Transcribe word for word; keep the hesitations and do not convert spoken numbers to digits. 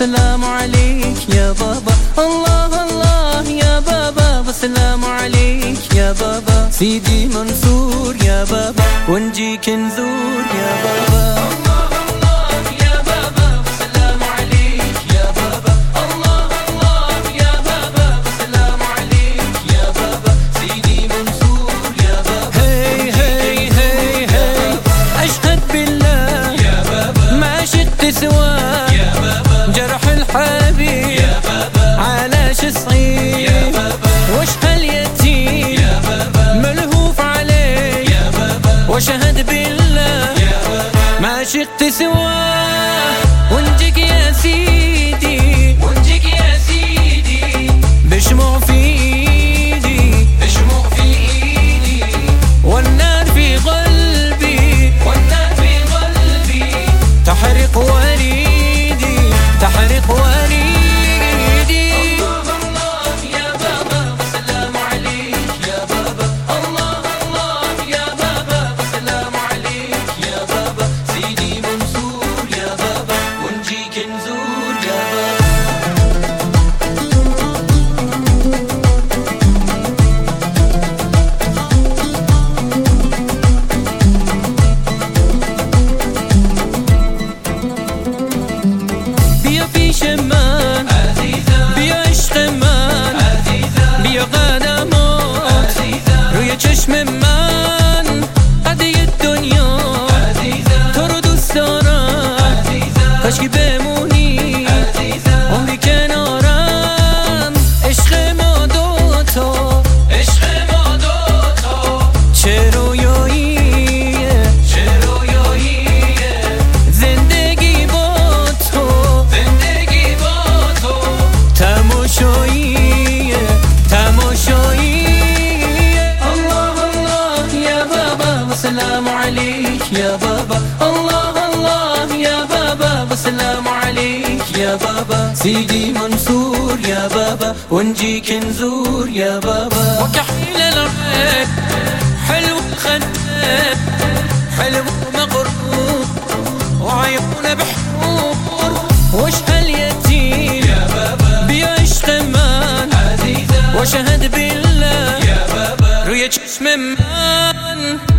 والسلام عليك يا بابا. الله الله يا بابا والسلام عليك يا بابا. سيدي منصور يا بابا ونجيك نزور يا بابا. جرح الحبيب علاش صعيب وش هاليتيم ملهوف عليه وشهد بالله ما شئت سواه. ونجيك يا سيدي ونجيك يا سيدي بشموع في ايدي بشموع في ايدي والنار في قلبي والنار في قلبي تحرق وريدي تحرق وريدي. الله الله يا بابا والسلام عليك يا بابا. الله الله يا بابا والسلام عليك يا بابا. سيدي منصور يا بابا ونجيك نزور يا بابا. في شمان عزيزة بيا اشتمان عزيزة بيا غانا موت عزيزة رؤيا چشم من قضية الدنيا عزيزة ترد السران عزيزة کاشکی بمونی عزیزه عمری کنارم. عشق ما دوتا عشق ما دوتا چه رویاییه چه رویاییه زندگی با تو زندگی با تو تماشاییه تماشاییه. الله الله یا بابا والسلام عليك يا بابا. الله الله يا بابا والسلام عليك يا بابا. سيدي منصور يا بابا ونجيك نزور يا بابا. وكحيل العين حلو خدام حلو مغرور وعيون بحور وش هاليتيم يا بابا بيعيش تمان عزيزة وشهد بالله يا بابا رؤيا چشم من